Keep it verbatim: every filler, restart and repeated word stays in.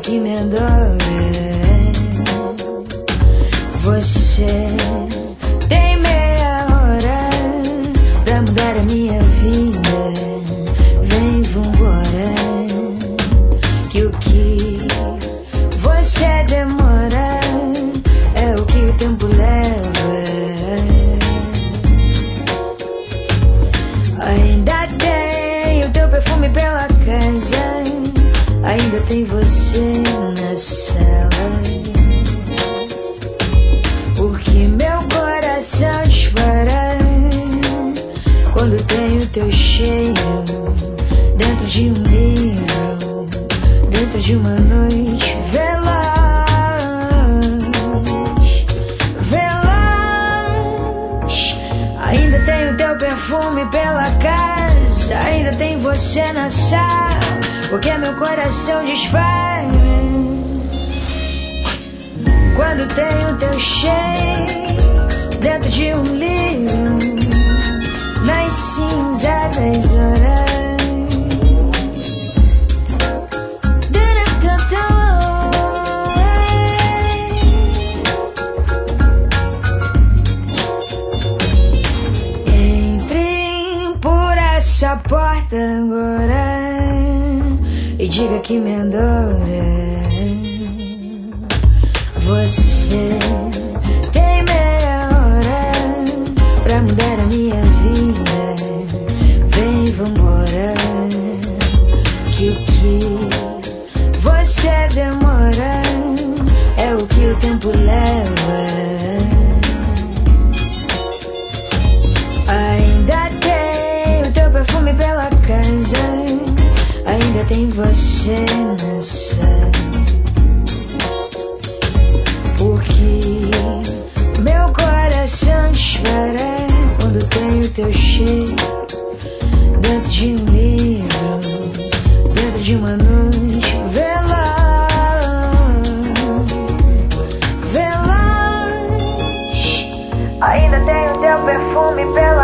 que me adora. Você tem meia hora pra mudar a minha vida. Vem, vambora, que o que você demora é o que o tempo leva. Ainda tem o teu perfume pela casa, ainda tem você na sala. Porque meu coração dispara quando tem o teu cheiro dentro de um livro, dentro de uma noite veloz, veloz. Ainda tem o teu perfume pela casa, ainda tem você na sala, porque meu coração dispara quando tem o teu cheiro dentro de um livro, nas cinzas das horas. Entre por essa porta agora e diga que me adora. Você tem meia hora pra mudar a minha vida. Vem, vambora, que o que você demora é o que o tempo leva. Ainda tem o teu perfume pela casa, ainda tem você na sala. Porque meu coração dispara quando tem o teu cheiro dentro de um livro, dentro de uma noite veloz, veloz. Ainda tem o teu perfume pela